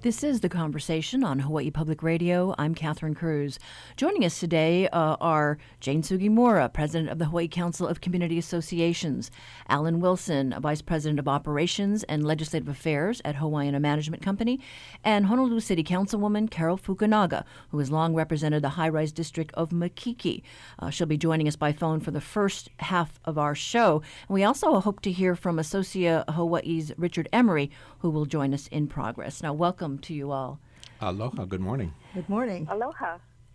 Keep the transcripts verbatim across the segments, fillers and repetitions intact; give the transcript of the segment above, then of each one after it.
This is The Conversation on Hawaii Public Radio. I'm Catherine Cruz. Joining us today uh, are Jane Sugimura, President of the Hawaii Council of Community Associations, Alan Wilson, Vice President of Operations and Legislative Affairs at Hawaiian Management Company, and Honolulu City Councilwoman Carol Fukunaga, who has long represented the high-rise district of Makiki. Uh, she'll be joining us by phone for the first half of our show. And we also hope to hear from Associa Hawaii's Richard Emery, who will join us in progress. Now, welcome to you all. Aloha. Good morning. Good morning. Aloha.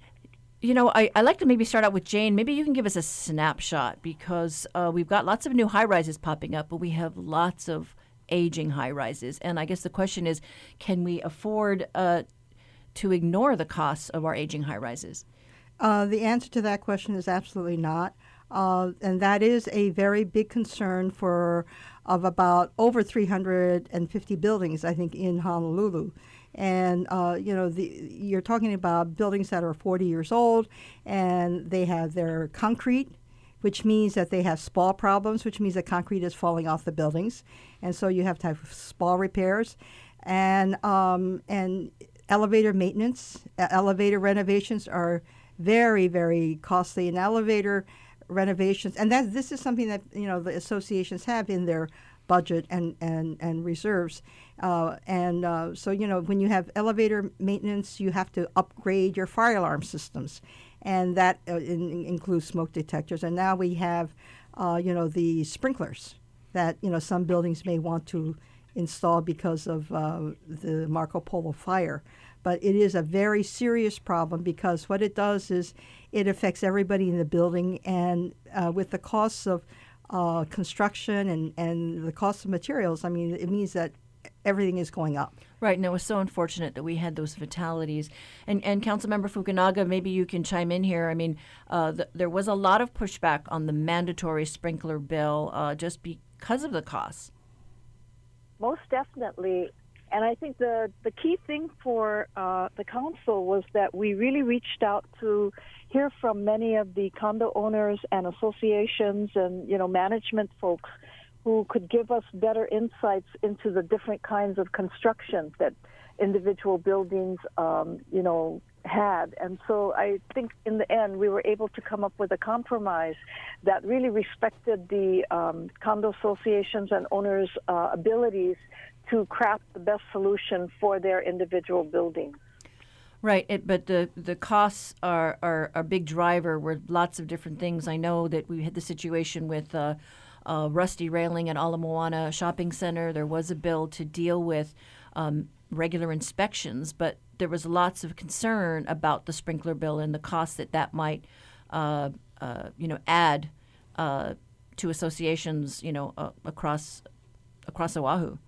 You know, I, I like to maybe start out with Jane. Maybe you can give us a snapshot because uh, we've got lots of new high-rises popping up, but we have lots of aging high-rises. And I guess the question is, can we afford uh, to ignore the costs of our aging high-rises? Uh, the answer to that question is absolutely not. Uh, and that is a very big concern for of about over three hundred fifty buildings, I think, in Honolulu. And, uh, you know, the, you're talking about buildings that are forty years old, and they have their concrete, which means that they have spall problems, which means that concrete is falling off the buildings. And so you have to have spall repairs. And, um, and elevator maintenance, uh, elevator renovations are very, very costly. An elevator renovations, and that this is something that, you know, the associations have in their budget and, and, and reserves. Uh, and uh, so, you know, when you have elevator maintenance, you have to upgrade your fire alarm systems. And that uh, in, includes smoke detectors. And now we have, uh, you know, the sprinklers that, you know, some buildings may want to install because of uh, the Marco Polo fire. But it is a very serious problem because what it does is it affects everybody in the building. And uh, with the costs of uh, construction and, and the cost of materials, I mean, it means that everything is going up. Right, and it was so unfortunate that we had those fatalities. And, and Councilmember Fukunaga, maybe you can chime in here. I mean, uh, the, there was a lot of pushback on the mandatory sprinkler bill uh, just because of the costs. Most definitely. And I think the, the key thing for uh, the council was that we really reached out to hear from many of the condo owners and associations and, you know, management folks who could give us better insights into the different kinds of construction that individual buildings, um, you know, had. And so I think in the end we were able to come up with a compromise that really respected the um, condo associations and owners' uh, abilities to craft the best solution for their individual buildings. Right, it, but the, the costs are, are a big driver with lots of different things. I know that we had the situation with uh, uh, rusty railing at Ala Moana Shopping Center. There was a bill to deal with um, regular inspections, but there was lots of concern about the sprinkler bill and the cost that that might, uh, uh, you know, add uh, to associations, you know, uh, across across Oahu.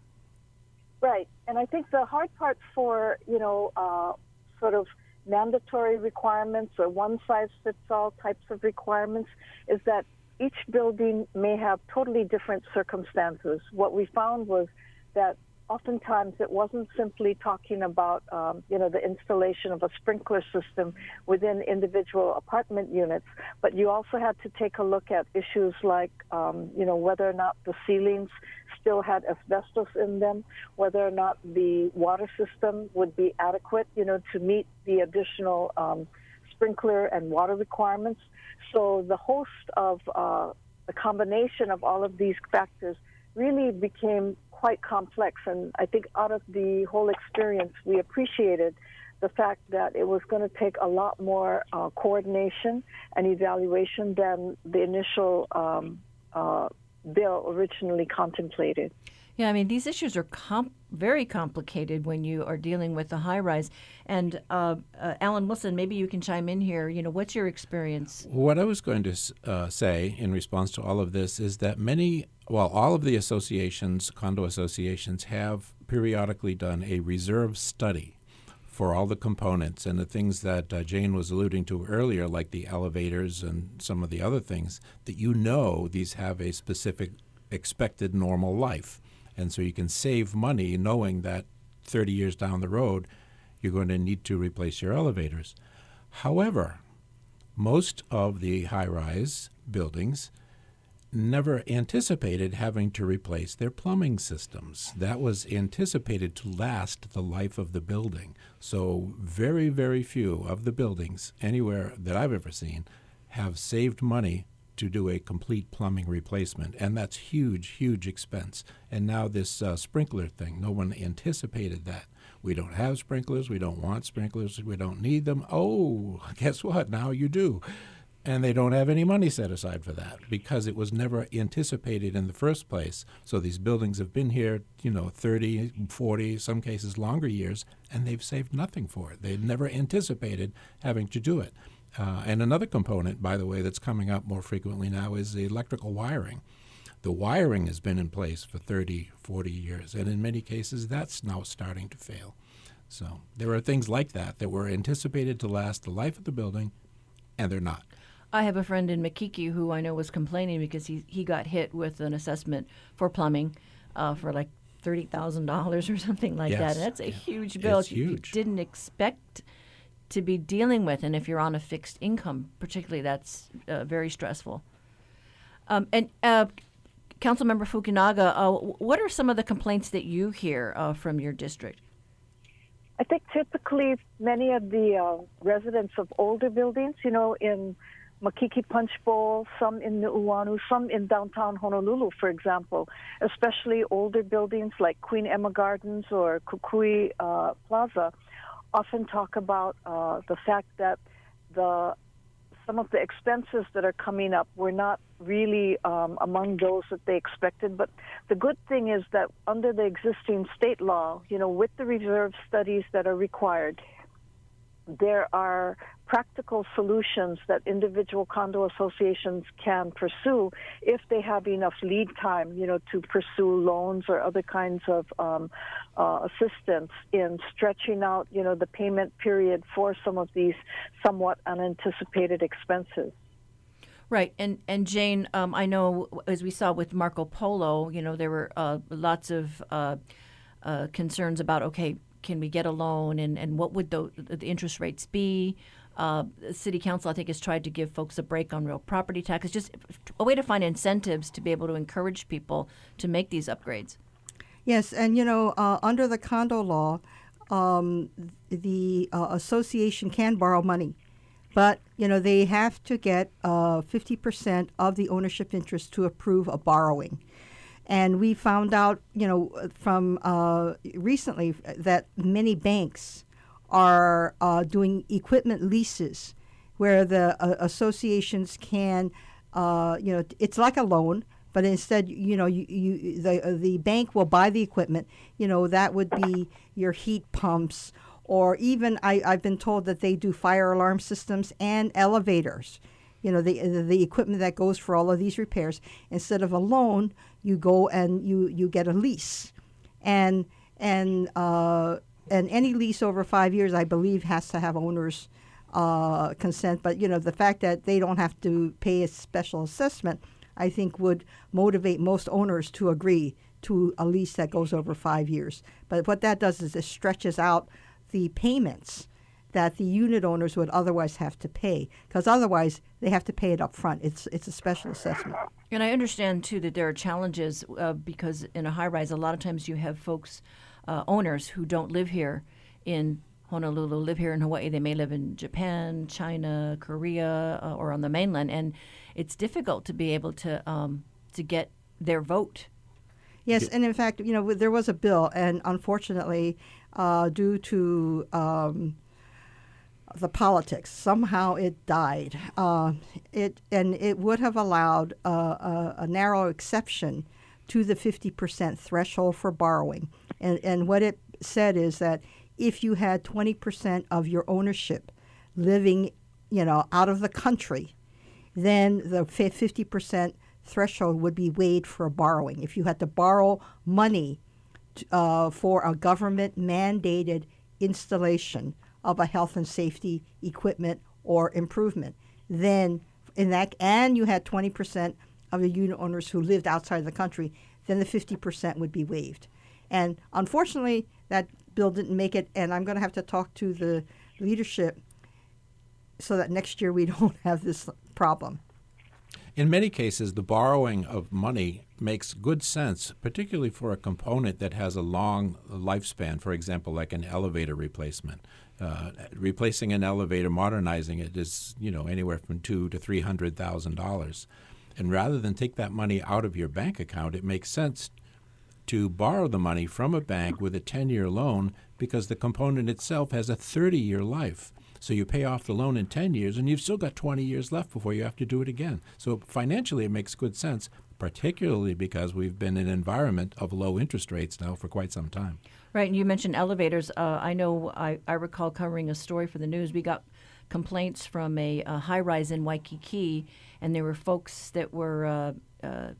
Right, and I think the hard part for, you know, uh, sort of mandatory requirements or one-size-fits-all types of requirements is that each building may have totally different circumstances. What we found was that oftentimes it wasn't simply talking about, um, you know, the installation of a sprinkler system within individual apartment units, but you also had to take a look at issues like, um, you know, whether or not the ceilings still had asbestos in them, whether or not the water system would be adequate, you know, to meet the additional um, sprinkler and water requirements. So the host of uh, the combination of all of these factors really became quite complex. And I think out of the whole experience, we appreciated the fact that it was going to take a lot more uh, coordination and evaluation than the initial um, uh, bill originally contemplated. Yeah, I mean, these issues are comp- very complicated when you are dealing with the high-rise. And uh, uh, Alan Wilson, maybe you can chime in here. You know, what's your experience? What I was going to uh, say in response to all of this is that many, well, all of the associations, condo associations, have periodically done a reserve study for all the components and the things that uh, Jane was alluding to earlier, like the elevators and some of the other things, that you know these have a specific expected normal life. And so you can save money knowing that thirty years down the road, you're going to need to replace your elevators. However, most of the high-rise buildings never anticipated having to replace their plumbing systems. That was anticipated to last the life of the building. So very, very few of the buildings anywhere that I've ever seen have saved money to do a complete plumbing replacement, and that's huge, huge expense. And now this uh, sprinkler thing, no one anticipated that. We don't have sprinklers, we don't want sprinklers, we don't need them. Oh, guess what? Now you do. And they don't have any money set aside for that because it was never anticipated in the first place. So these buildings have been here, you know, thirty, forty, some cases longer years, and they've saved nothing for it. They've never anticipated having to do it. Uh, and another component, by the way, that's coming up more frequently now is the electrical wiring. The wiring has been in place for thirty, forty years, and in many cases that's now starting to fail. So there are things like that that were anticipated to last the life of the building, and they're not. I have a friend in Makiki who I know was complaining because he, he got hit with an assessment for plumbing uh, for like thirty thousand dollars or something like Yes. that. And that's a Yeah. huge bill It's you, you huge. didn't expect to be dealing with. And if you're on a fixed income, particularly, that's uh, very stressful. Um, and uh, Councilmember Fukunaga, uh, what are some of the complaints that you hear uh, from your district? I think typically many of the uh, residents of older buildings, you know, in Makiki Punch Bowl, some in Nu'uanu, some in downtown Honolulu, for example, especially older buildings like Queen Emma Gardens or Kukui uh, Plaza, often talk about uh, the fact that the some of the expenses that are coming up were not really um, among those that they expected. But the good thing is that under the existing state law, you know, with the reserve studies that are required, there are practical solutions that individual condo associations can pursue if they have enough lead time, you know, to pursue loans or other kinds of um, uh, assistance in stretching out, you know, the payment period for some of these somewhat unanticipated expenses. Right, and and Jane, um, I know as we saw with Marco Polo, you know, there were uh, lots of uh, uh, concerns about, okay, can we get a loan, and, and what would the, the interest rates be? Uh, City Council, I think, has tried to give folks a break on real property taxes, just a way to find incentives to be able to encourage people to make these upgrades. Yes, and you know, uh, under the condo law, um, the uh, association can borrow money, but you know they have to get uh, fifty percent of the ownership interest to approve a borrowing. And we found out, you know, from uh, recently that many banks are uh, doing equipment leases where the uh, associations can, uh, you know, it's like a loan, but instead, you know, you, you the uh, the bank will buy the equipment. You know, that would be your heat pumps, or even I, I've been told that they do fire alarm systems and elevators. You know, the, the the equipment that goes for all of these repairs. Instead of a loan, you go and you, you get a lease, and and uh, and any lease over five years, I believe, has to have owners' uh, consent. But you know, the fact that they don't have to pay a special assessment, I think, would motivate most owners to agree to a lease that goes over five years. But what that does is it stretches out the payments that the unit owners would otherwise have to pay, because otherwise they have to pay it up front. It's it's a special assessment. And I understand, too, that there are challenges uh, because in a high-rise, a lot of times you have folks, uh, owners who don't live here in Honolulu, live here in Hawaii. They may live in Japan, China, Korea, uh, or on the mainland, and it's difficult to be able to um, to get their vote. Yes, and in fact, you know, there was a bill, and unfortunately, uh, due to um, the politics, somehow it died. Uh, it and it would have allowed uh, a, a narrow exception to the fifty percent threshold for borrowing. And and what it said is that if you had twenty percent of your ownership living, you know, out of the country, then the fifty percent threshold would be waived for borrowing. If you had to borrow money uh, for a government mandated installation of a health and safety equipment or improvement, then in that, and you had twenty percent of the unit owners who lived outside the country, then the fifty percent would be waived. And unfortunately, that bill didn't make it, and I'm going to have to talk to the leadership so that next year we don't have this problem. In many cases, the borrowing of money makes good sense, particularly for a component that has a long lifespan, for example, like an elevator replacement. Uh, replacing an elevator, modernizing it is, you know, anywhere from two to three hundred thousand dollars. And rather than take that money out of your bank account, it makes sense to borrow the money from a bank with a ten-year loan because the component itself has a thirty-year life. So you pay off the loan in ten years, and you've still got twenty years left before you have to do it again. So financially, it makes good sense, particularly because we've been in an environment of low interest rates now for quite some time. Right, and you mentioned elevators. Uh, I know I, I recall covering a story for the news. We got complaints from a, a high-rise in Waikiki, and there were folks that were uh, uh,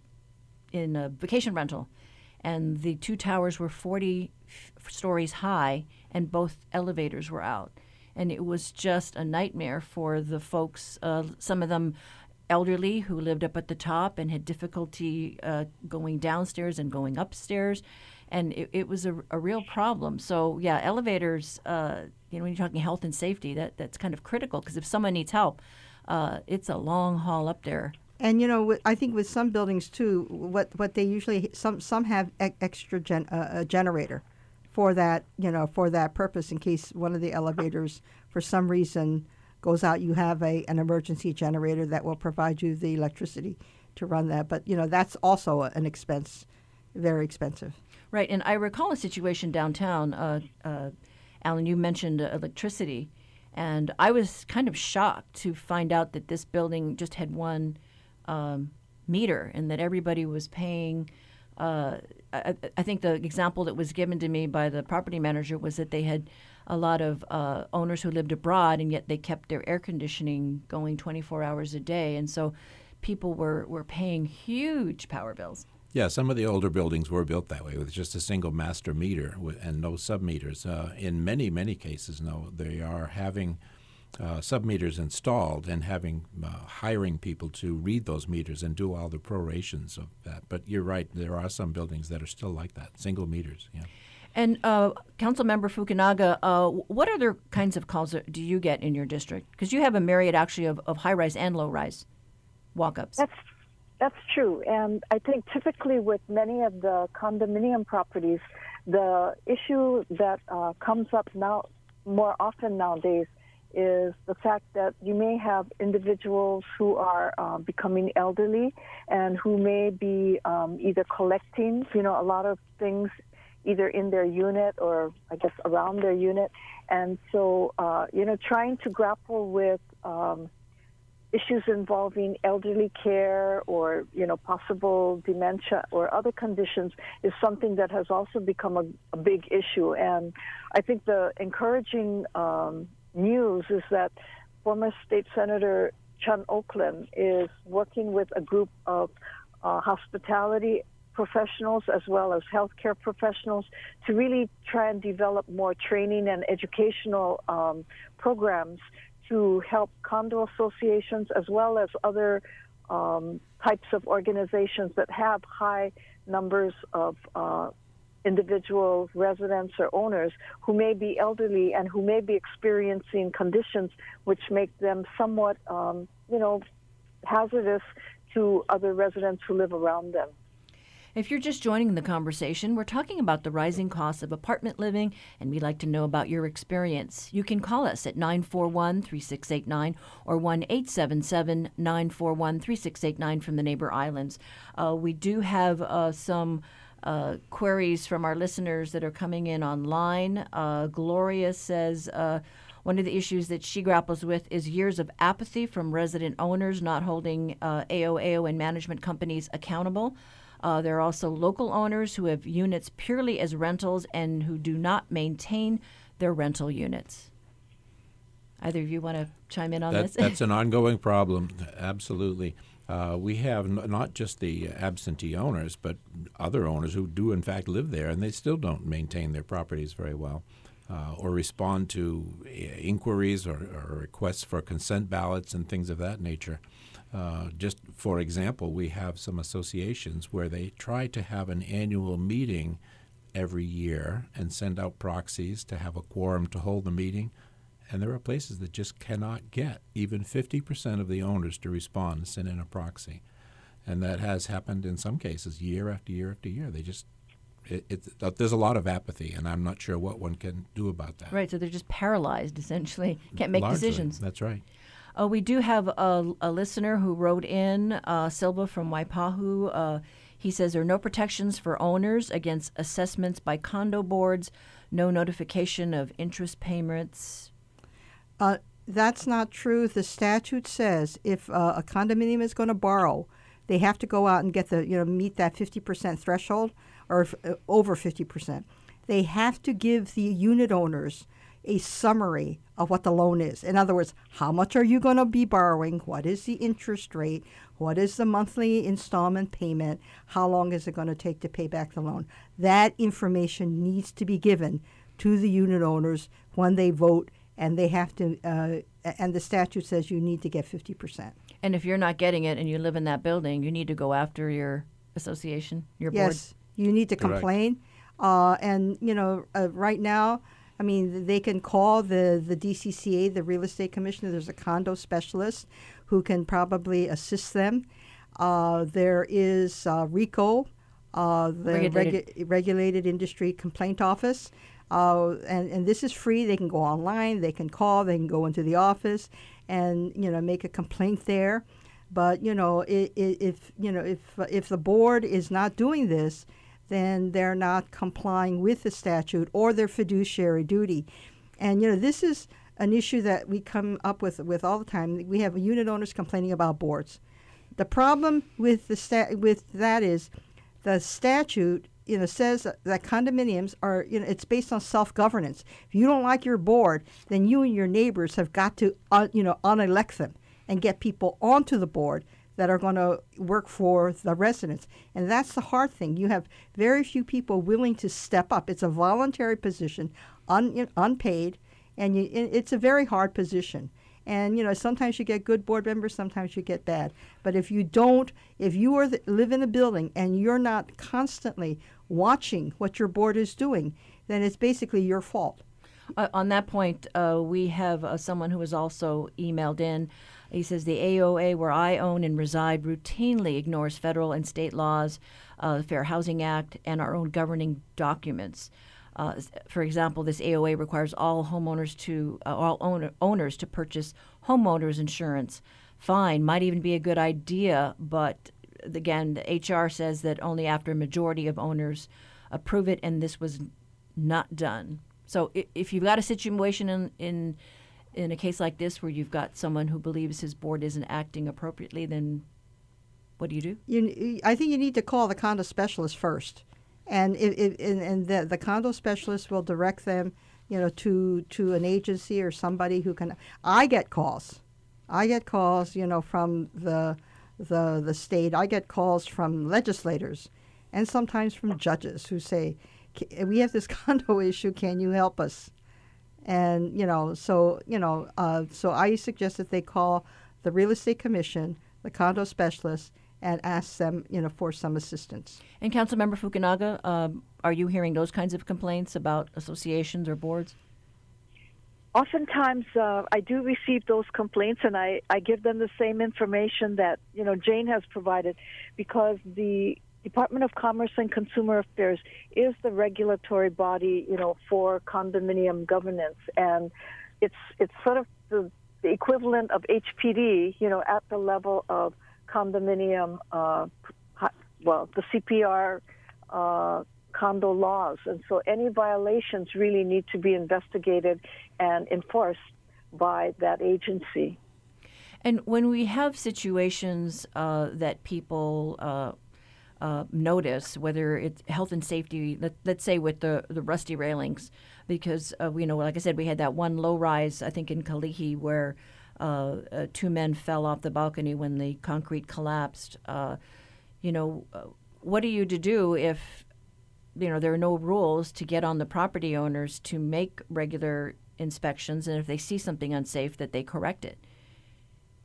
in a vacation rental, and the two towers were forty f- stories high, and both elevators were out. And it was just a nightmare for the folks, uh, some of them elderly who lived up at the top and had difficulty uh, going downstairs and going upstairs. And it, it was a, a real problem. So, yeah, elevators, uh, you know, when you're talking health and safety, that, that's kind of critical because if someone needs help, uh, it's a long haul up there. And, you know, with- I think with some buildings, too, what, what they usually, some some have e- extra gen, uh, a generator for that, you know, for that purpose in case one of the elevators, for some reason, goes out. You have a an emergency generator that will provide you the electricity to run that. But, you know, that's also an expense, very expensive. Right, and I recall a situation downtown. Uh, uh, Alan, you mentioned uh, electricity, and I was kind of shocked to find out that this building just had one um, meter and that everybody was paying. Uh, I, I think the example that was given to me by the property manager was that they had a lot of uh, owners who lived abroad, and yet they kept their air conditioning going twenty-four hours a day, and so people were, were paying huge power bills. Yeah, some of the older buildings were built that way with just a single master meter and no sub-meters. Uh, in many, many cases, no, they are having uh, sub-meters installed and having uh, hiring people to read those meters and do all the prorations of that. But you're right, there are some buildings that are still like that, single meters. Yeah. And uh, Councilmember Fukunaga, uh, what other kinds of calls do you get in your district? Because you have a myriad actually of, of high-rise and low-rise walk-ups. That's That's true. And I think typically with many of the condominium properties, the issue that uh, comes up now more often nowadays is the fact that you may have individuals who are uh, becoming elderly and who may be um, either collecting, you know, a lot of things either in their unit or I guess around their unit. And so, uh, you know, trying to grapple with um, issues involving elderly care or, you know, possible dementia or other conditions is something that has also become a, a big issue. And I think the encouraging um, news is that former State Senator Chun Oakland is working with a group of uh, hospitality professionals as well as healthcare professionals to really try and develop more training and educational um, programs to help condo associations as well as other um, types of organizations that have high numbers of uh, individual residents or owners who may be elderly and who may be experiencing conditions which make them somewhat, um, you know, hazardous to other residents who live around them. If you're just joining the conversation, we're talking about the rising costs of apartment living, and we'd like to know about your experience. You can call us at nine four one, three six eight nine or one eight seven seven, nine four one, three six eight nine from the neighbor islands. Uh, we do have uh, some uh, queries from our listeners that are coming in online. Uh, Gloria says uh, one of the issues that she grapples with is years of apathy from resident owners not holding uh, A O A O and management companies accountable. Uh, there are also local owners who have units purely as rentals and who do not maintain their rental units. Either of you want to chime in on that, this? That's an ongoing problem, absolutely. Uh, we have n- not just the absentee owners, but other owners who do in fact live there, and they still don't maintain their properties very well uh, or respond to uh, inquiries or, or requests for consent ballots and things of that nature. Uh, just for example, we have some associations where they try to have an annual meeting every year and send out proxies to have a quorum to hold the meeting. And there are places that just cannot get even fifty percent of the owners to respond and send in a proxy. And that has happened in some cases year after year after year. They just, it, it, there's a lot of apathy, and I'm not sure what one can do about that. Right, so they're just paralyzed, essentially. Can't make Largely, decisions. That's right. Uh, we do have a, a listener who wrote in, uh, Silva from Waipahu. Uh, he says there are no protections for owners against assessments by condo boards, no notification of interest payments. Uh, that's not true. The statute says if uh, a condominium is going to borrow, they have to go out and get the, you know, meet that fifty percent threshold or f- uh, over fifty percent. They have to give the unit owners a summary of what the loan is. In other words, how much are you going to be borrowing? What is the interest rate? What is the monthly installment payment? How long is it going to take to pay back the loan? That information needs to be given to the unit owners when they vote, and they have to, uh, and the statute says you need to get fifty percent. And if you're not getting it and you live in that building, you need to go after your association, your board. Yes, you need to complain. Uh, and, you know, uh, right now, I mean, they can call the, the D C C A, the Real Estate Commissioner. There's a condo specialist who can probably assist them. Uh, there is uh, RICO, uh, the Regulated. Regu- Regulated Industry Complaint Office. Uh, and, and this is free. They can go online. They can call. They can go into the office and, you know, make a complaint there. But, you know, i- i- if, you know, if, if the board is not doing this, then they're not complying with the statute or their fiduciary duty. And, you know, this is an issue that we come up with with all the time. We have unit owners complaining about boards. The problem with the sta- with that is the statute, you know, says that condominiums are, you know, it's based on self-governance. If you don't like your board, then you and your neighbors have got to, uh, you know, unelect them and get people onto the board that are going to work for the residents. And that's the hard thing. You have very few people willing to step up. It's a voluntary position, un, unpaid, and you, it's a very hard position. And, you know, sometimes you get good board members, sometimes you get bad. But if you don't, if you are the, live in a building and you're not constantly watching what your board is doing, then it's basically your fault. Uh, on that point, uh, we have uh, someone who has also emailed in. He says the A O A, where I own and reside, routinely ignores federal and state laws, uh, the Fair Housing Act, and our own governing documents. Uh, for example, this A O A requires all homeowners to uh, all owner, owners to purchase homeowners insurance. Fine, might even be a good idea, but again, the H R says that only after a majority of owners approve it, and this was not done. So if you've got a situation in, in in a case like this where you've got someone who believes his board isn't acting appropriately, then what do you do? You, I think you need to call the condo specialist first, and if, if, and, and the, the condo specialist will direct them, you know, to to an agency or somebody who can. I get calls, I get calls, you know, from the the the state. I get calls from legislators, and sometimes from judges who say, "We have this condo issue. Can you help us?" And, you know, so, you know, uh, so I suggest that they call the Real Estate Commission, the condo specialist, and ask them, you know, for some assistance. And Councilmember Fukunaga, uh, are you hearing those kinds of complaints about associations or boards? Oftentimes, uh, I do receive those complaints, and I, I give them the same information that, you know, Jane has provided, because the Department of Commerce and Consumer Affairs is the regulatory body, you know, for condominium governance, and it's it's sort of the, the equivalent of H P D, you know, at the level of condominium, uh, well, the C P R uh, condo laws, and so any violations really need to be investigated and enforced by that agency. And when we have situations uh, that people uh, Uh, notice, whether it's health and safety, let, let's say with the, the rusty railings, because, uh, you know, like I said, we had that one low rise, I think in Kalihi, where uh, uh, two men fell off the balcony when the concrete collapsed. Uh, you know, uh, what are you to do if, you know, there are no rules to get on the property owners to make regular inspections, and if they see something unsafe, that they correct it?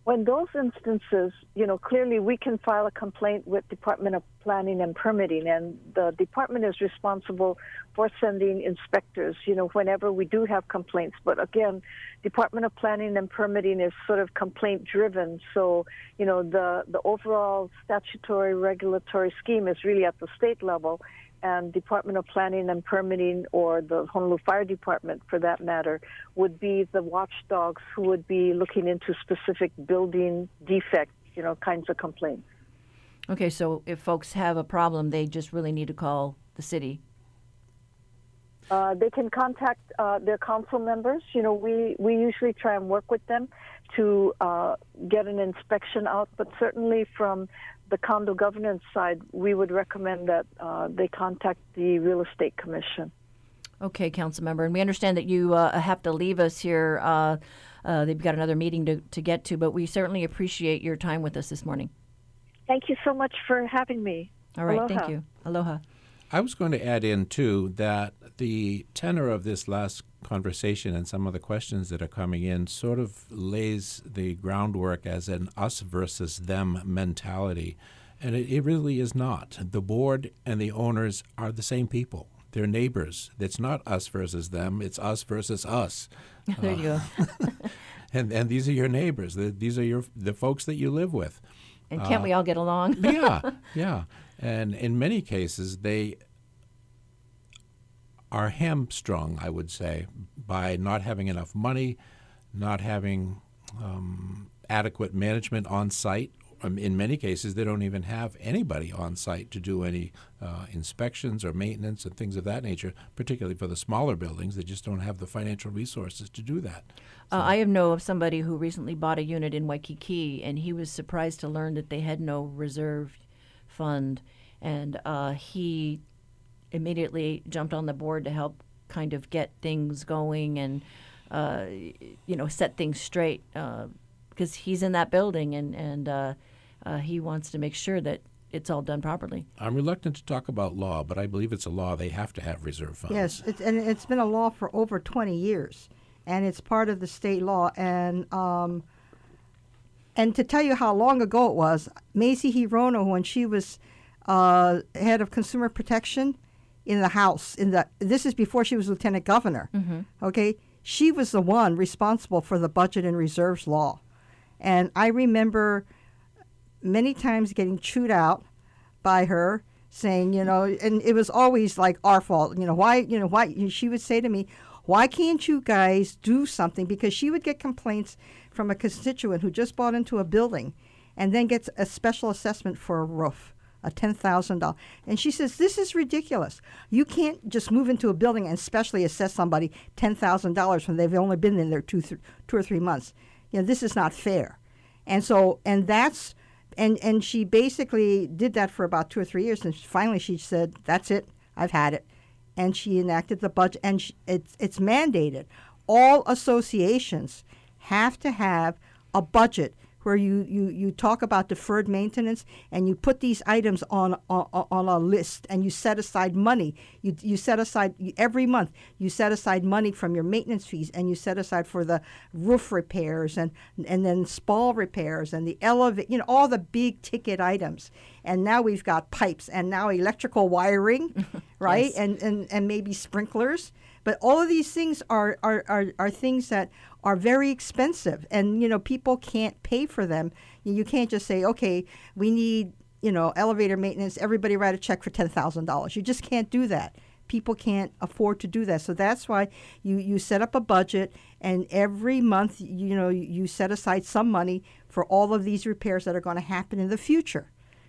When those instances, you know, clearly we can file a complaint with Department of Planning and Permitting, and the department is responsible for sending inspectors, you know, whenever we do have complaints. But again, Department of Planning and Permitting is sort of complaint driven. So, you know, the, the overall statutory regulatory scheme is really at the state level. And Department of Planning and Permitting, or the Honolulu Fire Department for that matter, would be the watchdogs who would be looking into specific building defects, you know, kinds of complaints. Okay, so if folks have a problem, they just really need to call the city. Uh, they can contact uh, their council members. You know, we, we usually try and work with them to uh, get an inspection out, but certainly from the condo governance side, we would recommend that uh, they contact the Real Estate Commission. Okay, council member, and we understand that you uh, have to leave us here. Uh, uh, they've got another meeting to, to get to, but we certainly appreciate your time with us this morning. Thank you so much for having me. All right, Aloha. thank you. Aloha. I was going to add in, too, that the tenor of this last conversation and some of the questions that are coming in sort of lays the groundwork as an us versus them mentality. And it, it really is not. The board and the owners are the same people. They're neighbors. It's not us versus them. It's us versus us. There you go. and and these are your neighbors. The, these are your the folks that you live with. And can't uh, we all get along? yeah, yeah. And in many cases, they are hamstrung, I would say, by not having enough money, not having um, adequate management on site. Um, in many cases, they don't even have anybody on site to do any uh, inspections or maintenance and things of that nature, particularly for the smaller buildings. They just don't have the financial resources to do that. So. Uh, I know of somebody who recently bought a unit in Waikiki, and he was surprised to learn that they had no reserve fund, and uh, he immediately jumped on the board to help kind of get things going and, uh, you know, set things straight, uh, because he's in that building, and, and uh, uh, he wants to make sure that it's all done properly. I'm reluctant to talk about law, but I believe it's a law. They have to have reserve funds. Yes, it's, and it's been a law for over twenty years, and it's part of the state law. And um, and to tell you how long ago it was, Mazie Hirono, when she was uh, head of consumer protection in the House, in the this is before she was lieutenant governor. Mm-hmm. Okay, she was the one responsible for the budget and reserves law, and I remember many times getting chewed out by her, saying, you know, and it was always like our fault. You know, why, you know, why, she would say to me, why can't you guys do something? Because she would get complaints from a constituent who just bought into a building and then gets a special assessment for a roof, a ten thousand dollars. And she says, this is ridiculous. You can't just move into a building and specially assess somebody ten thousand dollars when they've only been in there two, th- two or three months. You know, this is not fair. And so, and that's, And and she basically did that for about two or three years, and finally she said, "That's it, I've had it," and she enacted the budget. And she, it's it's mandated. All associations have to have a budget where you, you, you talk about deferred maintenance, and you put these items on on, on a list, and you set aside money. You you set aside every month. You set aside money from your maintenance fees, and you set aside for the roof repairs, and and then spall repairs, and the elevate. You know, all the big ticket items. And now we've got pipes, and now electrical wiring, right? Yes. And, and and maybe sprinklers. But all of these things are, are, are, are things that are very expensive, and you know people can't pay for them. You can't just say, okay, we need you know elevator maintenance. Everybody write a check for ten thousand dollars. You just can't do that. People can't afford to do that. So that's why you, you set up a budget, and every month you know you set aside some money for all of these repairs that are going to happen in the future,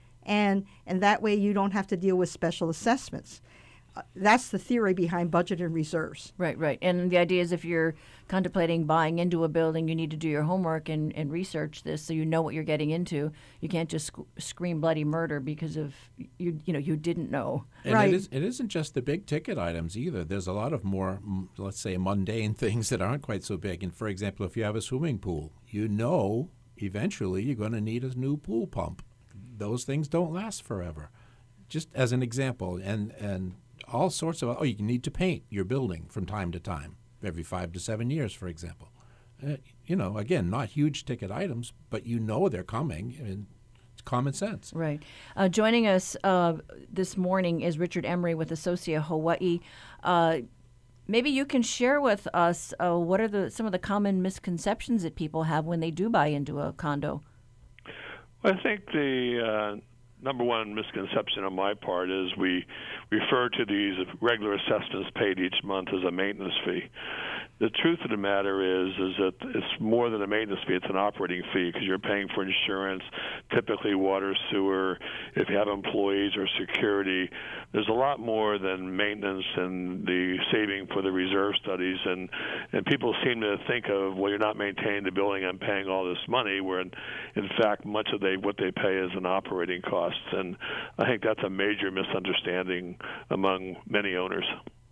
and and that way you don't have to deal with special assessments. Uh, that's the theory behind budget and reserves. Right, right. And the idea is if you're contemplating buying into a building, you need to do your homework and, and research this so you know what you're getting into. You can't just sc- scream bloody murder because of you you know you didn't know. And right. it, is, it isn't just the big ticket items either. There's a lot of more, mm, let's say, mundane things that aren't quite so big. And for example, if you have a swimming pool, you know eventually you're going to need a new pool pump. Those things don't last forever. Just as an example, and and all sorts of, oh, you need to paint your building from time to time, every five to seven years, for example. Uh, you know, again, not huge ticket items, but you know they're coming, and it's common sense. Right. Uh, joining us uh, this morning is Richard Emery with Associa Hawaii. Uh, maybe you can share with us uh, what are the some of the common misconceptions that people have when they do buy into a condo? I think the uh, number one misconception on my part is we refer to these regular assessments paid each month as a maintenance fee. The truth of the matter is is that it's more than a maintenance fee. It's an operating fee because you're paying for insurance, typically water, sewer, if you have employees or security. There's a lot more than maintenance and the saving for the reserve studies. And, and people seem to think of, well, you're not maintaining the building, I'm paying all this money, where in, in fact much of they, what they pay is an operating cost. And I think that's a major misunderstanding among many owners.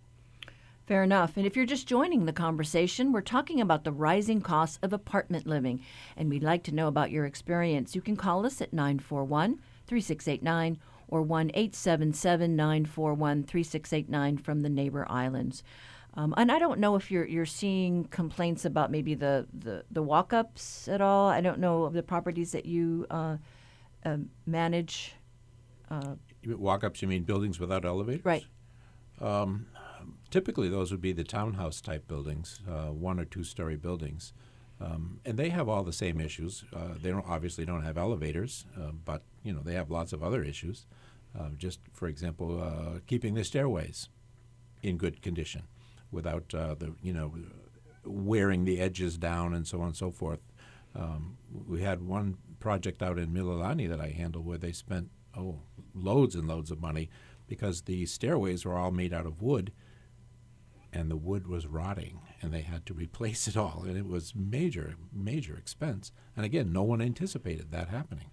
Fair enough. And if you're just joining the conversation, we're talking about the rising costs of apartment living, and we'd like to know about your experience. You can call us at nine four one, three six eight nine or one eight seven seven, nine four one, three six eight nine from the neighbor islands. Um, and I don't know if you're you're seeing complaints about maybe the, the, the walk-ups at all. I don't know of the properties that you uh, uh, manage. Uh, Walk-ups, you mean buildings without elevators? Right. Um, typically, those would be the townhouse-type buildings, uh, one- or two-story buildings. Um, and they have all the same issues. Uh, they don't obviously don't have elevators, uh, but, you know, they have lots of other issues. Uh, just, for example, uh, keeping the stairways in good condition without, uh, the you know, wearing the edges down and so on and so forth. Um, we had one project out in Mililani that I handled where they spent, oh, loads and loads of money because the stairways were all made out of wood, and the wood was rotting, and they had to replace it all, and it was major, major expense. And again, no one anticipated that happening.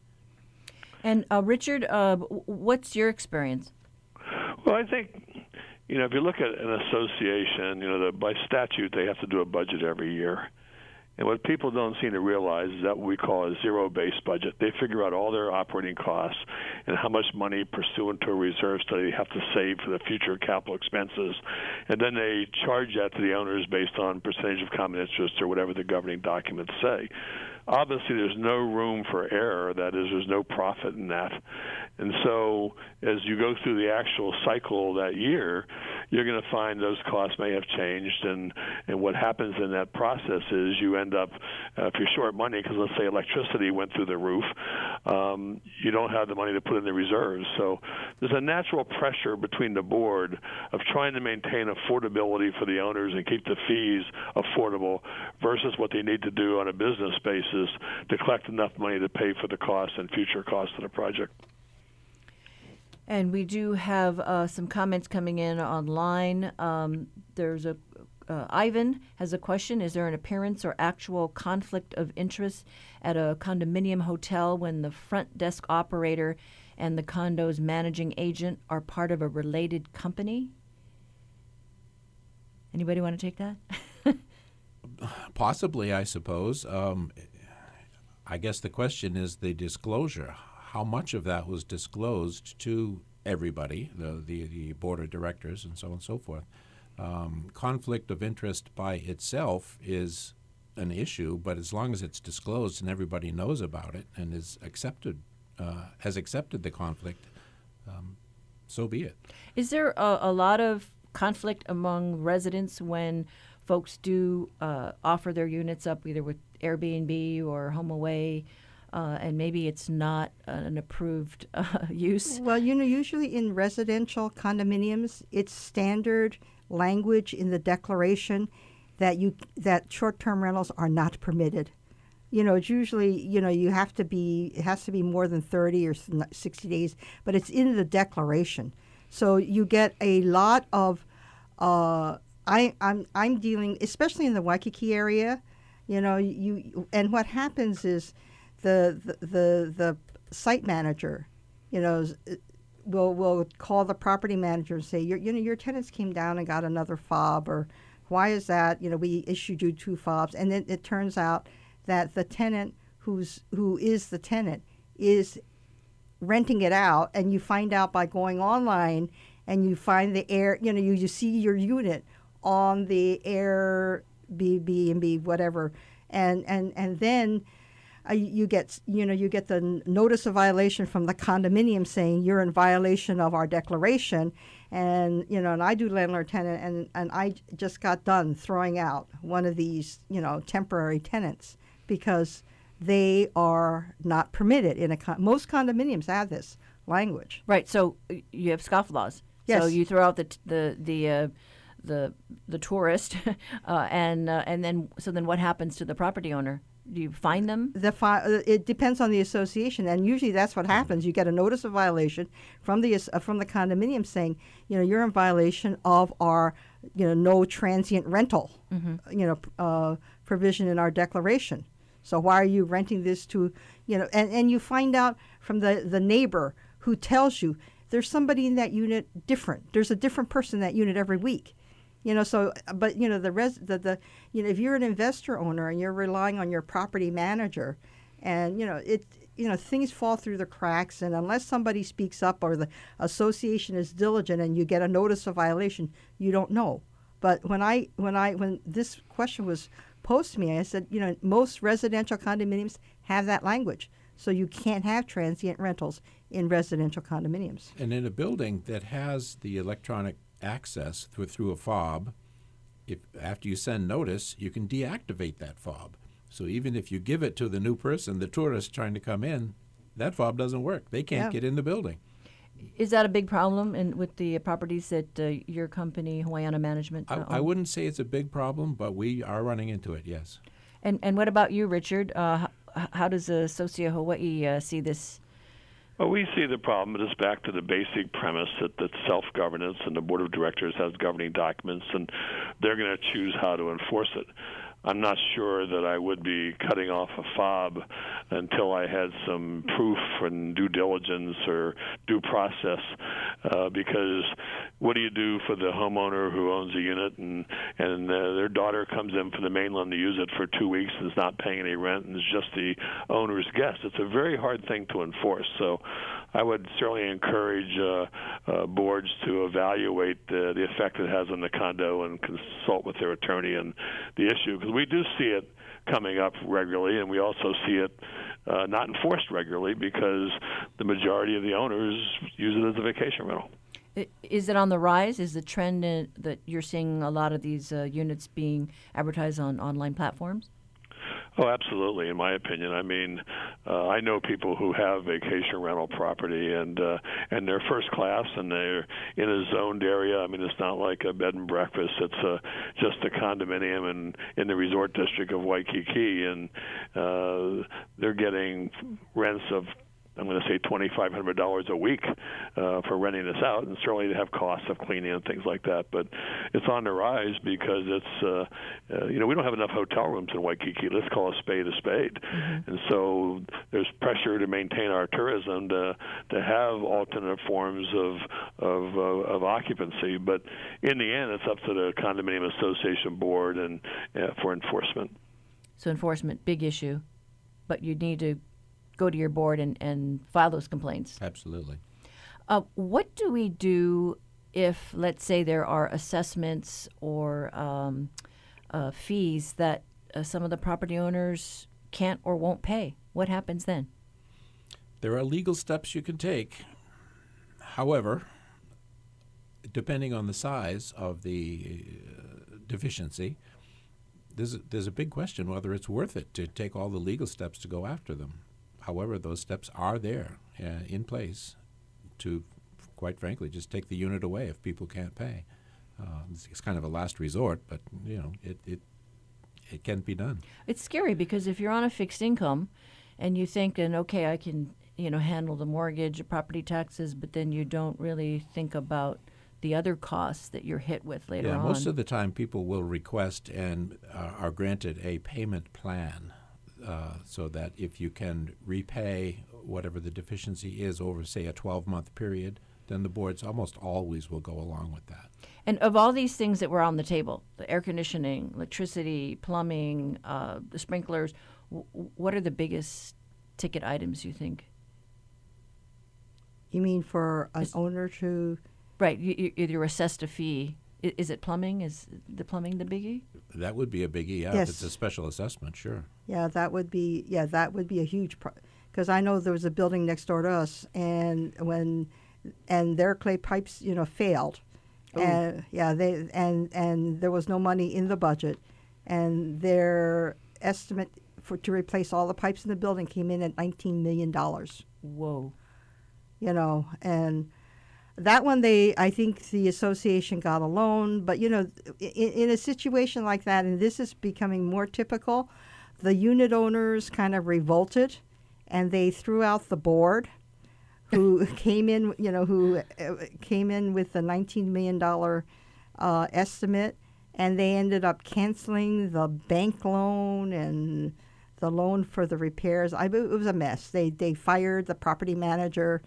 And uh, Richard, uh, what's your experience? Well, I think, you know, if you look at an association, you know, the, by statute they have to do a budget every year. And what people don't seem to realize is that what we call a zero-based budget. They figure out all their operating costs and how much money pursuant to a reserve study they have to save for the future capital expenses. And then they charge that to the owners based on percentage of common interest or whatever the governing documents say. Obviously, there's no room for error. That is, there's no profit in that. And so as you go through the actual cycle that year, you're going to find those costs may have changed. And, and what happens in that process is you end up, uh, if you're short money, because let's say electricity went through the roof, um, you don't have the money to put in the reserves. So there's a natural pressure between the board of trying to maintain affordability for the owners and keep the fees affordable versus what they need to do on a business basis to collect enough money to pay for the costs and future costs of the project. And we do have uh, some comments coming in online. Um, there's a uh, Ivan has a question. Is there an appearance or actual conflict of interest at a condominium hotel when the front desk operator and the condo's managing agent are part of a related company? Anybody want to take that? Possibly, I suppose. Um, I guess the question is the disclosure. How much of that was disclosed to everybody, the, the, the board of directors and so on and so forth? Um, conflict of interest by itself is an issue, but as long as it's disclosed and everybody knows about it and is accepted, uh, has accepted the conflict, um, so be it. Is there a, a lot of conflict among residents when folks do uh, offer their units up either with Airbnb or HomeAway, uh, and maybe it's not an approved uh, use? Well, you know, usually in residential condominiums, it's standard language in the declaration that you that short-term rentals are not permitted. You know, it's usually, you know, you have to be, it has to be more than thirty or sixty days, but it's in the declaration. So you get a lot of, uh, I, I'm, I'm dealing, especially in the Waikiki area, you know, you, and what happens is the, the, the, the site manager, you know, will will call the property manager and say, your, you know, your tenants came down and got another fob, or why is that? You know, we issued you two fobs. And then it turns out that the tenant who's who is the tenant is renting it out, and you find out by going online and you find the air, you know, you, you see your unit on the Airbnb, whatever, and and and then uh, you get you know you get the n- notice of violation from the condominium saying you're in violation of our declaration, and you know and I do landlord tenant, and and I just got done throwing out one of these you know temporary tenants because they are not permitted in a con- most condominiums have this language. Right. So uh, you have scofflaws. Yes. So you throw out the t- the the uh, the the tourist, uh, and uh, and then so then what happens to the property owner? Do you fine them? The fi- uh, it depends on the association, and usually that's what happens. You get a notice of violation from the uh, from the condominium saying, you know, you're in violation of our, you know, no transient rental, mm-hmm. you know, uh, provision in our declaration. So why are you renting this to, you know, and, and you find out from the, the neighbor who tells you there's somebody in that unit different. There's a different person in that unit every week. You know, so, but, you know, the, res, the, the, you know, if you're an investor owner and you're relying on your property manager and, you know, it, you know, things fall through the cracks, and unless somebody speaks up or the association is diligent and you get a notice of violation, you don't know. But when I, when I, when this question was posed to me, I said, you know, most residential condominiums have that language. So you can't have transient rentals in residential condominiums. And in a building that has the electronic access through, through a fob, if after you send notice, you can deactivate that fob. So even if you give it to the new person, the tourist trying to come in, that fob doesn't work. They can't Yeah. get in the building. Is that a big problem in, with the properties that uh, your company, Hawaiiana Management? Uh, I, I wouldn't say it's a big problem, but we are running into it, yes. And and what about you, Richard? Uh, how, how does Associa Hawaii uh, see this? Well, we see the problem. It is back to the basic premise that, that self-governance and the board of directors has governing documents, and they're going to choose how to enforce it. I'm not sure that I would be cutting off a fob until I had some proof and due diligence or due process, uh, because what do you do for the homeowner who owns a unit and, and uh, their daughter comes in from the mainland to use it for two weeks and is not paying any rent and is just the owner's guest? It's a very hard thing to enforce. So I would certainly encourage uh, uh, boards to evaluate uh, the effect it has on the condo and consult with their attorney on the issue, because we do see it coming up regularly, and we also see it uh, not enforced regularly because the majority of the owners use it as a vacation rental. Is it on the rise? Is the trend in, that you're seeing a lot of these uh, units being advertised on online platforms? Oh, absolutely, in my opinion. I mean, uh, I know people who have vacation rental property, and uh, and they're first class, and they're in a zoned area. I mean, it's not like a bed and breakfast. It's uh, just a condominium in, in the resort district of Waikiki, and uh, they're getting rents of, I'm going to say twenty-five hundred dollars a week uh, for renting this out, and certainly they have costs of cleaning and things like that. But it's on the rise because it's, uh, uh, you know, we don't have enough hotel rooms in Waikiki. Let's call a spade a spade. Mm-hmm. And so there's pressure to maintain our tourism to to have alternate forms of of, uh, of occupancy. But in the end, it's up to the condominium association board and uh, for enforcement. So enforcement, big issue, but you need to go to your board and, and file those complaints. Absolutely. Uh, what do we do if, let's say, there are assessments or um, uh, fees that uh, some of the property owners can't or won't pay? What happens then? There are legal steps you can take. However, depending on the size of the uh, deficiency, there's a, there's a big question whether it's worth it to take all the legal steps to go after them. However, those steps are there uh, in place to, quite frankly, just take the unit away if people can't pay. Uh, it's, it's kind of a last resort, but you know it, it it can be done. It's scary because if you're on a fixed income and you think, and okay, I can you know handle the mortgage, property taxes, but then you don't really think about the other costs that you're hit with later yeah, on. Most of the time, people will request and uh, are granted a payment plan. Uh, so that if you can repay whatever the deficiency is over, say, a twelve-month period, then the boards almost always will go along with that. And of all these things that were on the table, the air conditioning, electricity, plumbing, uh, the sprinklers, w- what are the biggest ticket items you think? You mean for an Is- owner to... Right, you, you, you're assessed a fee I- Is it plumbing? Is the plumbing the biggie? That would be a biggie, yeah. Yes. If it's a special assessment, sure. Yeah, that would be yeah, that would be a huge because I know there was a building next door to us, and when and their clay pipes, you know, failed, Ooh. and yeah, they and and there was no money in the budget, and their estimate for to replace all the pipes in the building came in at nineteen million dollars. Whoa. You know, and that one they I think the association got a loan, but you know, in, in a situation like that, and this is becoming more typical, the unit owners kind of revolted, and they threw out the board, who came in, you know, who uh, came in with the nineteen million dollar uh, estimate, and they ended up canceling the bank loan and the loan for the repairs. I, it was a mess. They they fired the property manager,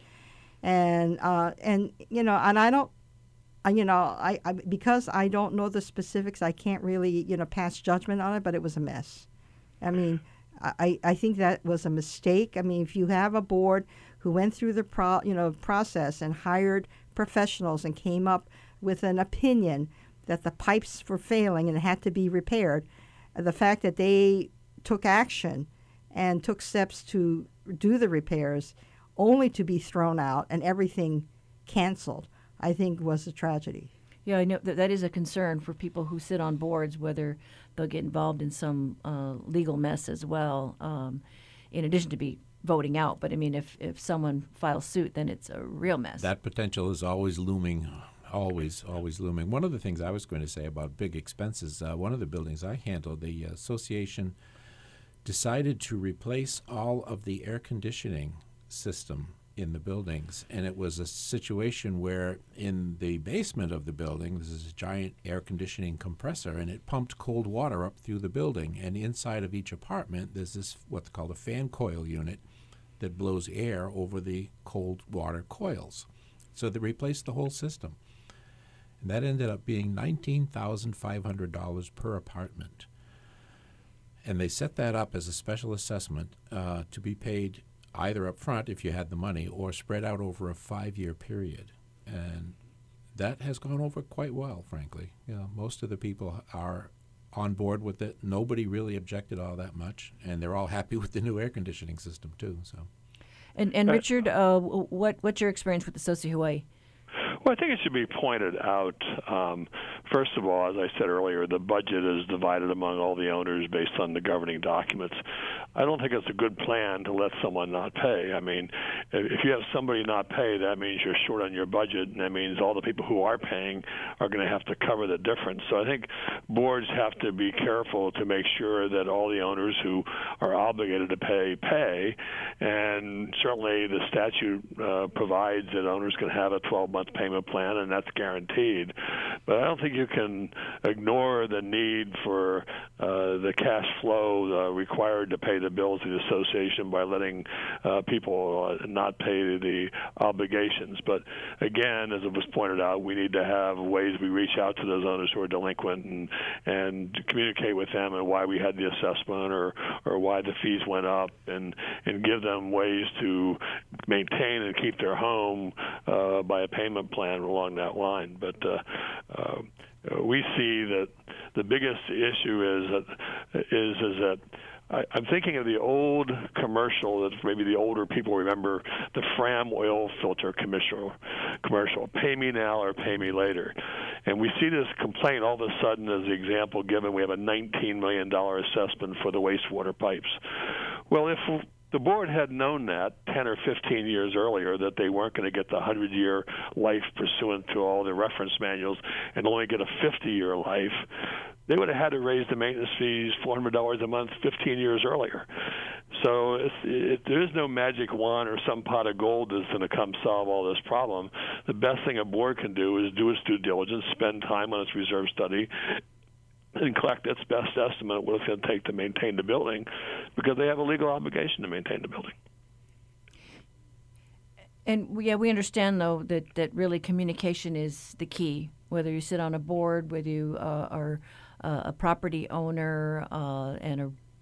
and uh, and you know, and I don't. Uh, you know, I, I because I don't know the specifics, I can't really, you know, pass judgment on it, but it was a mess. I mean, I, I think that was a mistake. I mean, if you have a board who went through the pro, you know, process and hired professionals and came up with an opinion that the pipes were failing and it had to be repaired, uh, the fact that they took action and took steps to do the repairs only to be thrown out and everything canceled, I think was a tragedy. Yeah, I know that that is a concern for people who sit on boards, whether they'll get involved in some uh, legal mess as well, um, in addition to be voting out. But I mean, if, if someone files suit, then it's a real mess. That potential is always looming, always, always looming. One of the things I was going to say about big expenses, uh, one of the buildings I handled, the association decided to replace all of the air conditioning system in the buildings, and it was a situation where in the basement of the building this is a giant air conditioning compressor, and it pumped cold water up through the building, and inside of each apartment there's this what's called a fan coil unit that blows air over the cold water coils. So they replaced the whole system, and that ended up being nineteen thousand five hundred dollars per apartment, and they set that up as a special assessment uh, to be paid either up front if you had the money or spread out over a five-year period. And that has gone over quite well, frankly. You know, most of the people are on board with it. Nobody really objected all that much, and they're all happy with the new air conditioning system too. So, And and Richard, uh, what what's your experience with Associ Hawaii? Well, I think it should be pointed out, um, first of all, as I said earlier, the budget is divided among all the owners based on the governing documents. I don't think it's a good plan to let someone not pay. I mean, if you have somebody not pay, that means you're short on your budget, and that means all the people who are paying are going to have to cover the difference. So I think boards have to be careful to make sure that all the owners who are obligated to pay, pay. And certainly the statute uh, provides that owners can have a twelve-month payment plan, and that's guaranteed. But I don't think you can ignore the need for uh, the cash flow uh, required to pay the bills of the association by letting uh, people uh, not pay the obligations. But again, as it was pointed out, we need to have ways we reach out to those owners who are delinquent and and communicate with them and why we had the assessment or or why the fees went up, and and give them ways to maintain and keep their home uh, by a payment plan along that line. But uh, uh, we see that the biggest issue is that is is that I, I'm thinking of the old commercial that maybe the older people remember, the Fram oil filter commercial, commercial, pay me now or pay me later. And we see this complaint all of a sudden as the example given. We have a nineteen million dollars assessment for the wastewater pipes. Well, if the board had known that ten or fifteen years earlier, that they weren't going to get the hundred-year life pursuant to all the reference manuals and only get a fifty-year life, they would have had to raise the maintenance fees four hundred dollars a month fifteen years earlier. So it's, it, there is no magic wand or some pot of gold that's going to come solve all this problem. The best thing a board can do is do its due diligence, spend time on its reserve study, and collect its best estimate of what it's going to take to maintain the building, because they have a legal obligation to maintain the building. And we, yeah, we understand, though, that, that really communication is the key, whether you sit on a board, whether you uh, are uh, a property owner uh, and are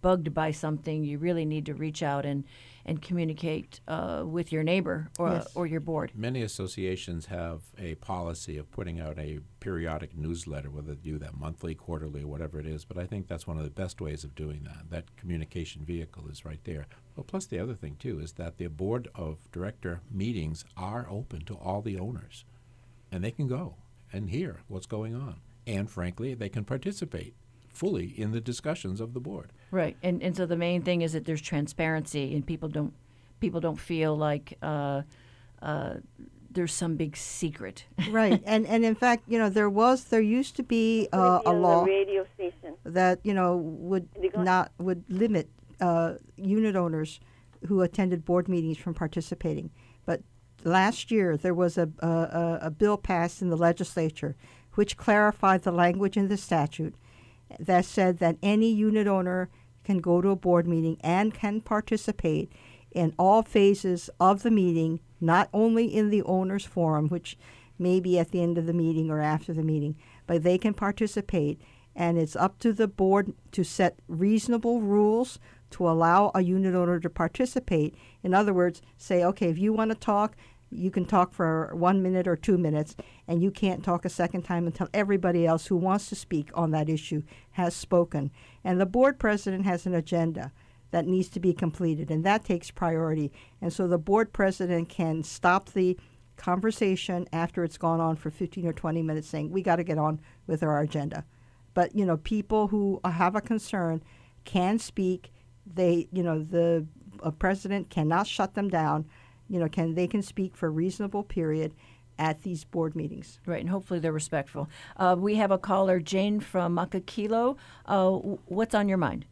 bugged by something, you really need to reach out and, and communicate uh, with your neighbor or, Yes. or your board. Many associations have a policy of putting out a periodic newsletter, whether they do that monthly, quarterly, or whatever it is. But I think that's one of the best ways of doing that. That communication vehicle is right there. Well, plus the other thing, too, is that the board of director meetings are open to all the owners. And they can go and hear what's going on. And frankly, they can participate fully in the discussions of the board. Right, and and so the main thing is that there's transparency, and people don't people don't feel like uh, uh, there's some big secret. Right, and and in fact, you know, there was there used to be uh, a on law the radio station. that you know would not would limit uh, unit owners who attended board meetings from participating. But last year there was a, a a bill passed in the legislature which clarified the language in the statute that said that any unit owner can go to a board meeting and can participate in all phases of the meeting, not only in the owner's forum, which may be at the end of the meeting or after the meeting, but they can participate. And it's up to the board to set reasonable rules to allow a unit owner to participate. In other words, say, okay, if you want to talk, you can talk for one minute or two minutes, and you can't talk a second time until everybody else who wants to speak on that issue has spoken. And the board president has an agenda that needs to be completed, and that takes priority. And so the board president can stop the conversation after it's gone on for fifteen or twenty minutes saying, we got to get on with our agenda. But, you know, people who have a concern can speak. They, you know, the uh, president cannot shut them down. You know, can they can speak for a reasonable period at these board meetings. Right, and hopefully they're respectful. Uh, we have a caller, Jane from Makakilo. Uh, what's on your mind?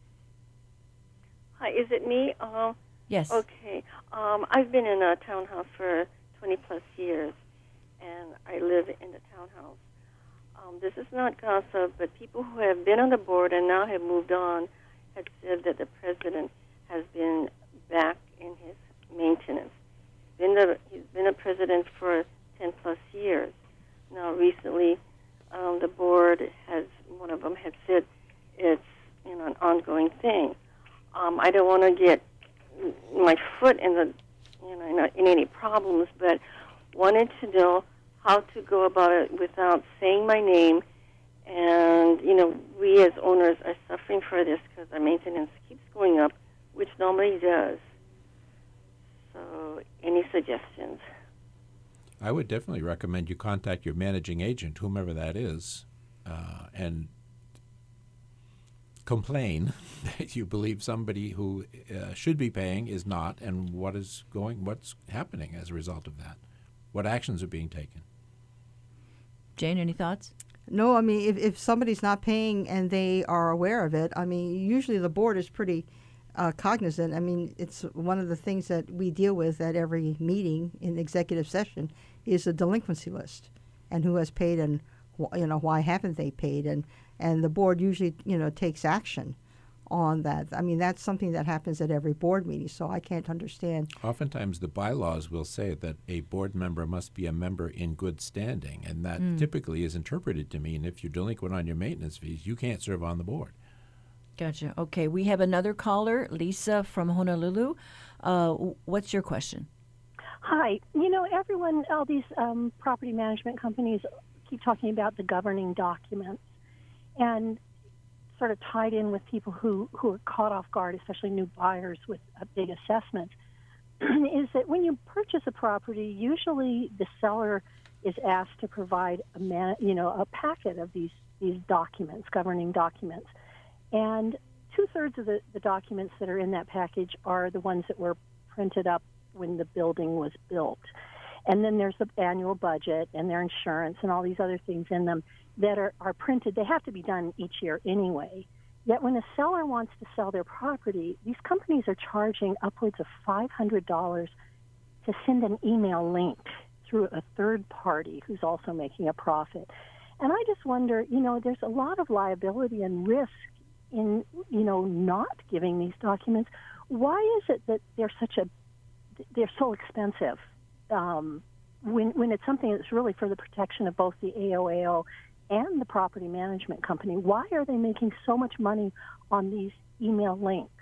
Hi, is it me? Uh, Yes. Okay. Um, I've been in a townhouse for twenty plus years, and I live in the townhouse. Um, this is not gossip, but people who have been on the board and now have moved on have said that the president has been back in his maintenance. Been the, he's been a president for ten plus years. Now, recently, um, the board has, one of them had said it's, you know, an ongoing thing. Um, I don't want to get my foot in the, you know, in, in any problems, but wanted to know how to go about it without saying my name. And, you know, we as owners are suffering for this because our maintenance keeps going up, which normally does. So, any suggestions? I would definitely recommend you contact your managing agent, whomever that is, uh, and complain that you believe somebody who uh, should be paying is not, and what is going, what's happening as a result of that. What actions are being taken? Jane, any thoughts? No, I mean, if, if somebody's not paying and they are aware of it, I mean, usually the board is pretty uh, cognizant. I mean, it's one of the things that we deal with at every meeting in executive session is a delinquency list and who has paid and, wh- you know, why haven't they paid. And, and the board usually, you know, takes action on that. I mean, that's something that happens at every board meeting, so I can't understand. Oftentimes the bylaws will say that a board member must be a member in good standing, and that mm. typically is interpreted to mean if you're delinquent on your maintenance fees, you can't serve on the board. Gotcha. Okay, we have another caller, Lisa from Honolulu. Uh, what's your question? Hi. You know, everyone, all these um, property management companies keep talking about the governing documents, and sort of tied in with people who, who are caught off guard, especially new buyers with a big assessment, is that when you purchase a property, usually the seller is asked to provide a man, you know, a packet of these, these documents, governing documents. And two-thirds of the, the documents that are in that package are the ones that were printed up when the building was built. And then there's the annual budget and their insurance and all these other things in them that are, are printed. They have to be done each year anyway. Yet when a seller wants to sell their property, these companies are charging upwards of five hundred dollars to send an email link through a third party who's also making a profit. And I just wonder, you know, there's a lot of liability and risk in, you know, not giving these documents. Why is it that they're such a, they're so expensive? Um, when when it's something that's really for the protection of both the A O A O and the property management company. Why are they making so much money on these email links?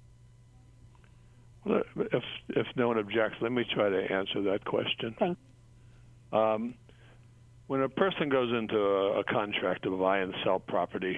Well, if if no one objects, let me try to answer that question. Thank you. Um, when a person goes into a, a contract to buy and sell property,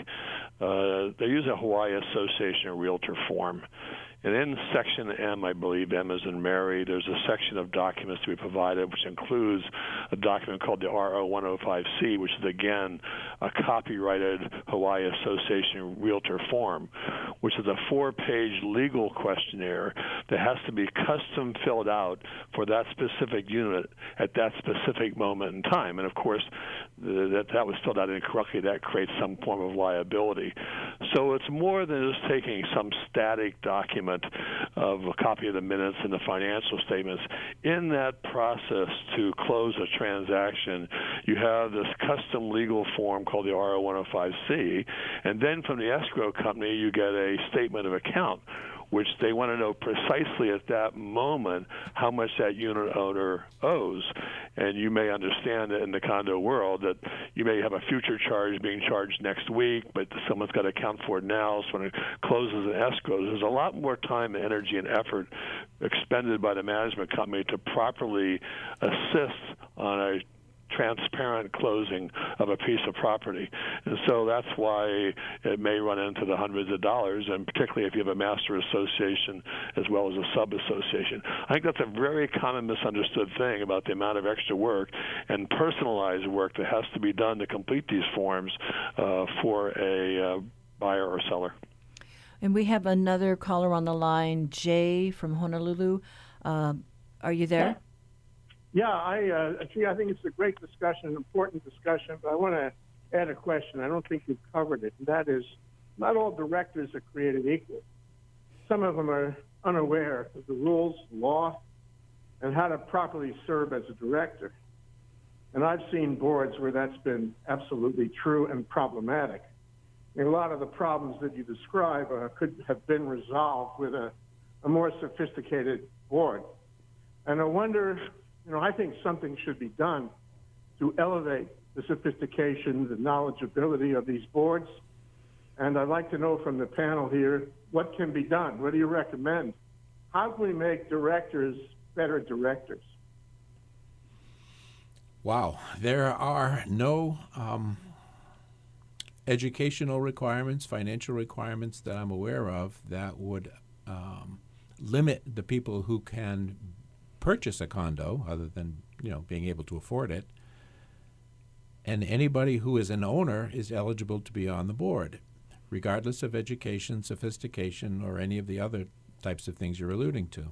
uh, they use a Hawaii Association of Realtor form. And in Section M, I believe, M as in Mary, there's a section of documents to be provided, which includes a document called the R O one oh five C, which is, again, a copyrighted Hawaii Association Realtor form, which is a four-page legal questionnaire that has to be custom filled out for that specific unit at that specific moment in time. And, of course, the, that that was filled out incorrectly. That creates some form of liability. So it's more than just taking some static document of a copy of the minutes and the financial statements. In that process to close a transaction, you have this custom legal form called the R O one oh five C, and then from the escrow company you get a statement of account, which they want to know precisely at that moment how much that unit owner owes. And you may understand that in the condo world that you may have a future charge being charged next week, but someone's got to account for it now. So when it closes an escrow, there's a lot more time, energy, and effort expended by the management company to properly assist on a transparent closing of a piece of property. And so that's why it may run into the hundreds of dollars, and particularly if you have a master association as well as a sub-association. I think that's a very common misunderstood thing about the amount of extra work and personalized work that has to be done to complete these forms uh, for a uh, buyer or seller. And we have another caller on the line, Jay from Honolulu. Uh, are you there? Yeah, I uh, actually I think it's a great discussion, an important discussion, but I want to add a question. I don't think you've covered it, and that is not all directors are created equal. Some of them are unaware of the rules, law, and how to properly serve as a director. And I've seen boards where that's been absolutely true and problematic. And a lot of the problems that you describe uh, could have been resolved with a, a more sophisticated board. And I wonder, you know, I think something should be done to elevate the sophistication, the knowledgeability of these boards. And I'd like to know from the panel here, what can be done? What do you recommend? How can we make directors better directors? Wow. There are no um, educational requirements, financial requirements that I'm aware of that would um, limit the people who can purchase a condo, other than, you know, being able to afford it. And anybody who is an owner is eligible to be on the board, regardless of education, sophistication, or any of the other types of things you're alluding to.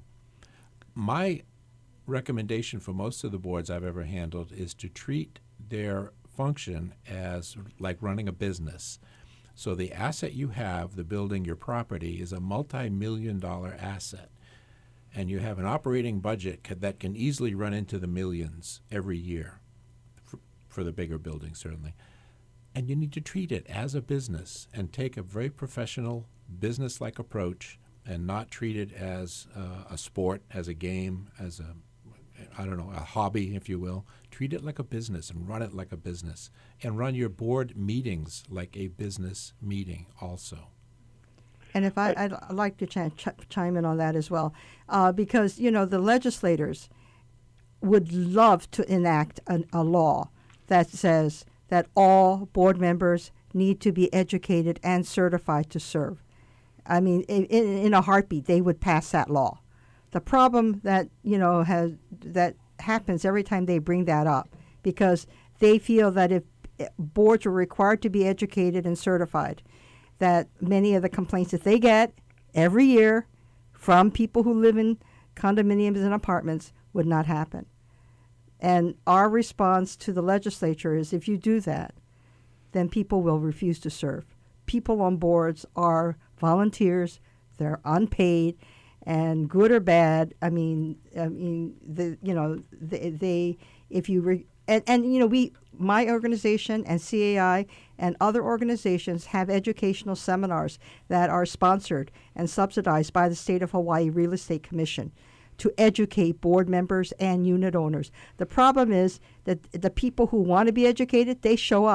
My recommendation for most of the boards I've ever handled is to treat their function as like running a business. So the asset you have, the building, your property, is a multi-million dollar asset. And you have an operating budget that can easily run into the millions every year for, for the bigger buildings, certainly. And you need to treat it as a business and take a very professional, business-like approach and not treat it as uh, a sport, as a game, as a, I don't know, a hobby, if you will. Treat it like a business and run it like a business. And run your board meetings like a business meeting also. And if I, I'd like to ch- ch- chime in on that as well, uh, because, you know, the legislators would love to enact an, a law that says that all board members need to be educated and certified to serve. I mean, in, in a heartbeat, they would pass that law. The problem that, you know, has that happens every time they bring that up, because they feel that if boards were required to be educated and certified, that many of the complaints that they get every year from people who live in condominiums and apartments would not happen. And our response to the legislature is, if you do that, then people will refuse to serve. People on boards are volunteers, they're unpaid, and good or bad, I mean, I mean, the you know, they, they if you re, and, and you know, we, my organization and C A I and other organizations have educational seminars that are sponsored and subsidized by the State of Hawaii Real Estate Commission to educate board members and unit owners. The problem is that the people who want to be educated, they show up.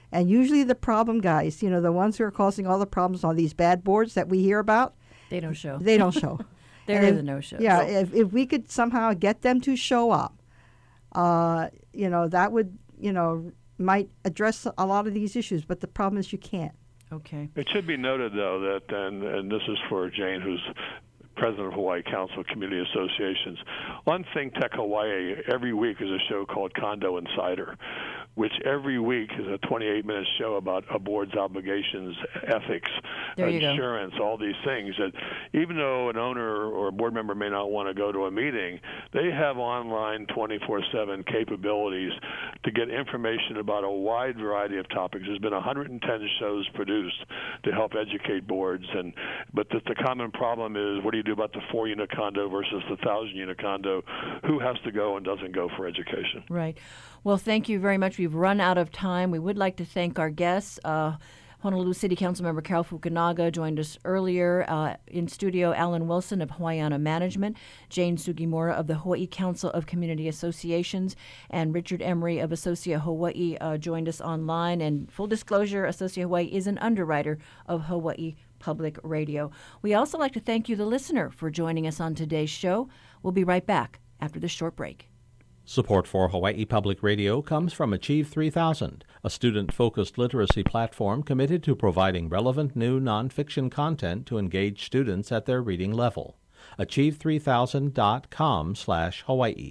And usually the problem guys, you know, the ones who are causing all the problems on these bad boards that we hear about, They don't show. they don't show. There And is if- a no-show. Yeah, So- if, if we could somehow get them to show up, uh, you know, that would, you know, might address a lot of these issues. But the problem is you can't. Okay. It should be noted, though, that, and, and this is for Jane, who's president of Hawaii Council of Community Associations, on Think Tech Hawaii, every week is a show called Condo Insider, which every week is a twenty-eight minute show about a board's obligations, ethics, There you go. insurance, all these things. That even though an owner or a board member may not want to go to a meeting, they have online twenty-four seven capabilities to get information about a wide variety of topics. There's been one hundred ten shows produced to help educate boards, and but the, the common problem is, what do you do about the four-unit condo versus the thousand-unit condo? Who has to go and doesn't go for education? Right. Well, thank you very much. We've run out of time. We would like to thank our guests. Uh, Honolulu City Council member Carol Fukunaga joined us earlier. Uh, in studio, Alan Wilson of Hawaiiana Management, Jane Sugimura of the Hawaii Council of Community Associations, and Richard Emery of Associa Hawaii uh, joined us online. And full disclosure, Associa Hawaii is an underwriter of Hawaii Public Radio. We also like to thank you, the listener, for joining us on today's show. We'll be right back after this short break. Support for Hawaii Public Radio comes from Achieve three thousand, a student-focused literacy platform committed to providing relevant new nonfiction content to engage students at their reading level. achieve three thousand dot com slash Hawaii.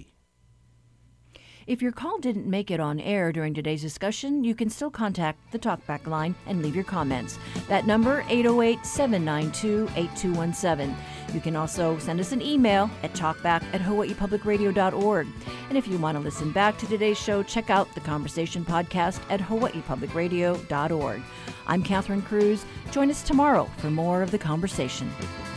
If your call didn't make it on air during today's discussion, you can still contact the Talkback line and leave your comments. That number, eight oh eight, seven nine two, eight two one seven. You can also send us an email at talkback at hawaii public radio dot org. And if you want to listen back to today's show, check out the Conversation podcast at hawaii public radio dot org. I'm Catherine Cruz. Join us tomorrow for more of The Conversation.